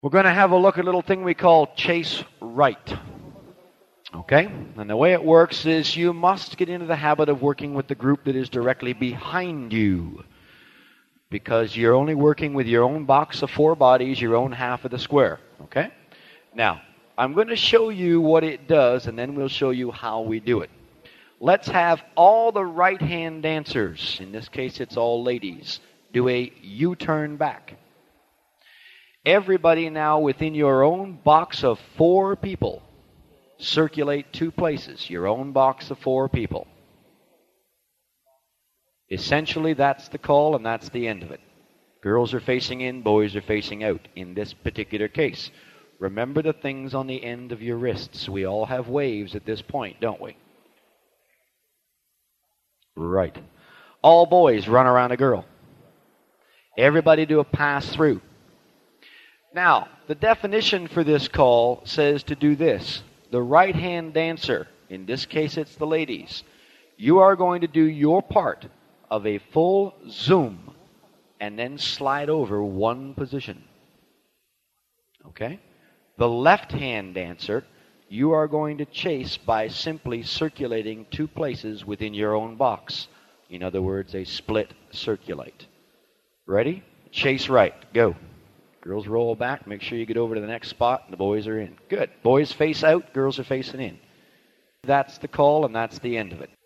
We're going to have a look at a little thing we call chase right. Okay? And the way it works is you must get into the habit of working with the group that is directly behind you, because you're only working with your own box of 4 bodies, your own half of the square. Okay? Now, I'm going to show you what it does, and then we'll show you how we do it. Let's have all the right-hand dancers, in this case it's all ladies, do a U-turn back. Everybody now within your own box of 4 people, circulate 2 places, your own box of 4 people. Essentially, that's the call, and that's the end of it. Girls are facing in, boys are facing out in this particular case. Remember the things on the end of your wrists. We all have waves at this point, don't we? Right. All boys run around a girl. Everybody do a pass through. Now, the definition for this call says to do this. The right-hand dancer, in this case it's the ladies, you are going to do your part of a full zoom and then slide over 1 position. Okay? The left-hand dancer, you are going to chase by simply circulating 2 places within your own box. In other words, a split circulate. Ready? Chase right. Go. Girls roll back. Make sure you get over to the next spot, and the boys are in. Good. Boys face out. Girls are facing in. That's the call, and that's the end of it.